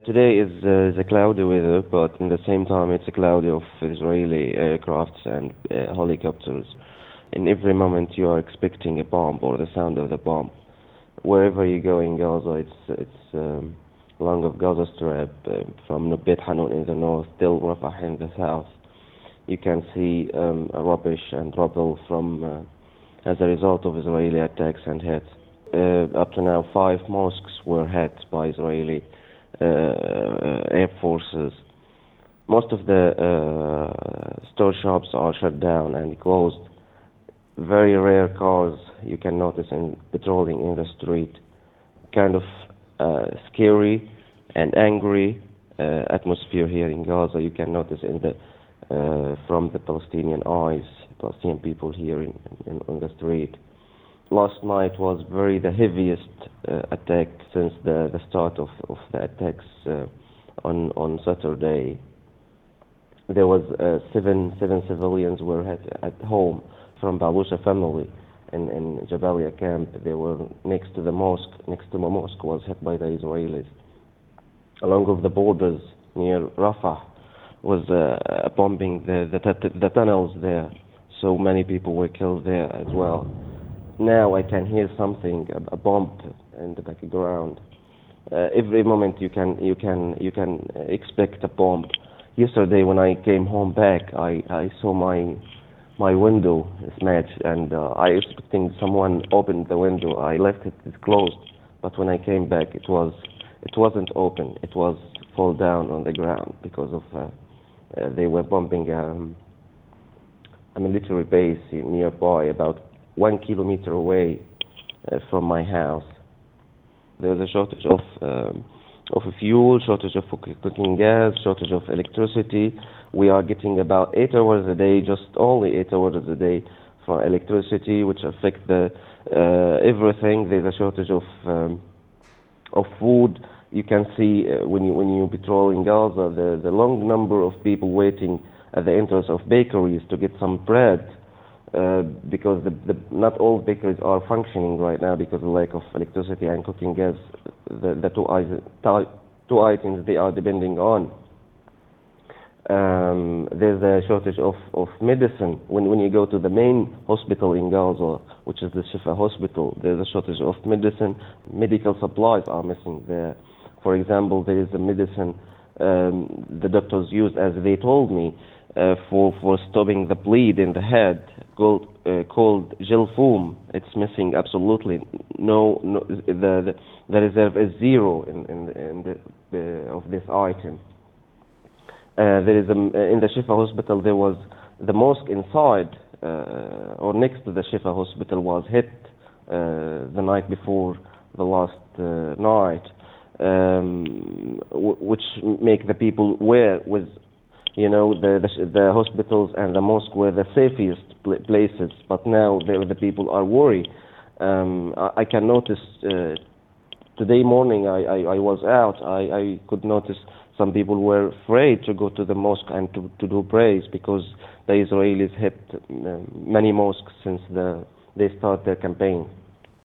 Today is a cloudy weather, but in the same time it's a cloudy of Israeli aircrafts and helicopters. In every moment you are expecting a bomb or the sound of the bomb. Wherever you go in Gaza, it's along of Gaza Strip, from Beit Hanun in the north till Rafah in the south. You can see rubbish and rubble from as a result of Israeli attacks and hits. Up to now, 5 mosques were hit by Israeli air forces. Most of the store shops are shut down and closed. Very rare cars you can notice in patrolling in the street. Kind of scary and angry atmosphere here in Gaza. You can notice in the from the Palestinian eyes, Palestinian people here on the street. Last night was the heaviest attack since the start of the attacks on Saturday. There was seven civilians were hit at home from Balusha family in Jabalia camp. They were next to the mosque. Next to the mosque was hit by the Israelis. Along with the borders near Rafah was bombing the tunnels there. So many people were killed there as well. Now I can hear something, a bomb in the background. Every moment you can expect a bomb. Yesterday when I came home back, I saw my window smashed, and I expecting someone opened the window. I left it closed, but when I came back, it wasn't open. It was fall down on the ground because of they were bombing a military base nearby, about 1 kilometer away from my house. There's a shortage of fuel, shortage of cooking gas, shortage of electricity. We are getting about 8 hours a day, just only 8 hours a day for electricity, which affect the everything. There's a shortage of food. You can see when you patrol in Gaza, the long number of people waiting at the entrance of bakeries to get some bread, because not all bakeries are functioning right now because of the lack of electricity and cooking gas. The two items they are depending on. There's a shortage of medicine. When you go to the main hospital in Gaza, which is the Shifa hospital, there's a shortage of medicine. Medical supplies are missing there. For example, there is a medicine the doctors use, as they told me, for stopping the bleed in the head, called Gelfoam. It's missing absolutely. No, the reserve is zero of this item. There is in the Shifa hospital, there was the mosque inside or next to the Shifa hospital was hit the night before the last night, which make the people aware with, the hospitals and the mosque were the safest places, but now the people are worried. I can notice today morning I was out. I could notice some people were afraid to go to the mosque and to do prayers because the Israelis hit many mosques since they start their campaign.